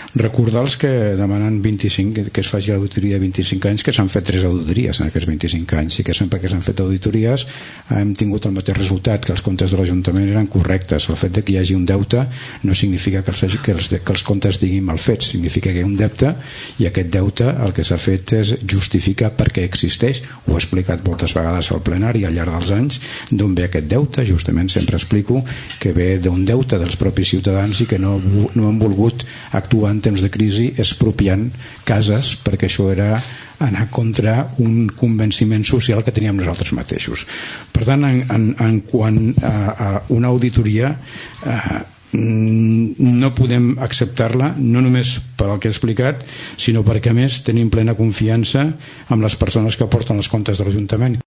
Recordar els que demanen 25, que es faci l'auditoria de 25 anys, que s'han fet 3 auditories en aquests 25 anys, i que sempre que s'han fet auditories hem tingut el mateix resultat, que els comptes de l'Ajuntament eren correctes. El fet de que hi hagi un deute no significa que els comptes diguin mal fets, significa que hi ha un deute, i aquest deute el que s'ha fet és justificar per què existeix. Ho he explicat moltes vegades al plenari al llarg dels anys, d'on ve aquest deute. Justament sempre explico que ve d'un deute dels propis ciutadans i que no han volgut actuar en temps de crisi expropiant cases, perquè això era anar contra un convenciment social que teníem nosaltres mateixos. Per tant, en quant a una auditoria, no podem acceptar-la, no només per al que he explicat, sinó perquè a més tenim plena confiança en les persones que porten els comptes de l'Ajuntament.